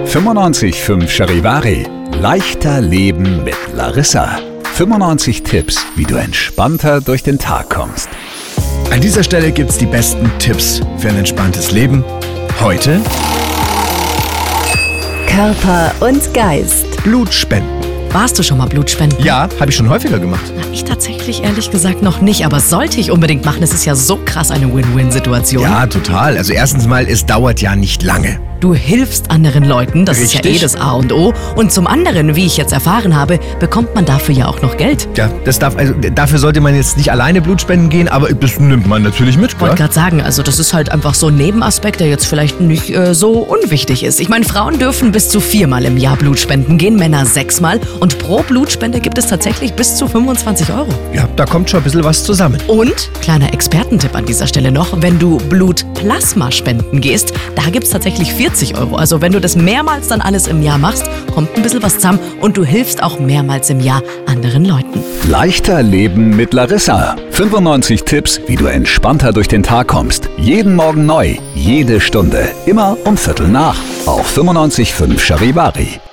95.5 Charivari. Leichter Leben mit Larissa. 95 Tipps, wie du entspannter durch den Tag kommst. An dieser Stelle gibt's die besten Tipps für ein entspanntes Leben. Heute Körper und Geist. Blutspenden. Warst du schon mal Blutspenden? Ja, habe ich schon häufiger gemacht. Na, ich tatsächlich ehrlich gesagt noch nicht, aber sollte ich unbedingt machen. Es ist ja so krass eine Win-Win-Situation. Ja, total. Also erstens mal, es dauert ja nicht lange. Du hilfst anderen Leuten, das ist ja Richtig. das A und O. Und zum anderen, wie ich jetzt erfahren habe, bekommt man dafür ja auch noch Geld. Ja, dafür sollte man jetzt nicht alleine Blutspenden gehen, aber das nimmt man natürlich mit, Ich wollte gell? gerade sagen, also das ist halt einfach so ein Nebenaspekt, der jetzt vielleicht nicht so unwichtig ist. Ich meine, Frauen dürfen bis zu 4-mal im Jahr Blutspenden gehen, Männer 6-mal. Und pro Blutspende gibt es tatsächlich bis zu 25 Euro. Ja, da kommt schon ein bisschen was zusammen. Und, kleiner Expertentipp an dieser Stelle noch, wenn du Blutplasma spenden gehst, da gibt es tatsächlich 40 Euro. Also wenn du das mehrmals dann alles im Jahr machst, kommt ein bisschen was zusammen und du hilfst auch mehrmals im Jahr anderen Leuten. Leichter Leben mit Larissa. 95 Tipps, wie du entspannter durch den Tag kommst. Jeden Morgen neu, jede Stunde. Immer um 7:45 auf 95.5 Charivari.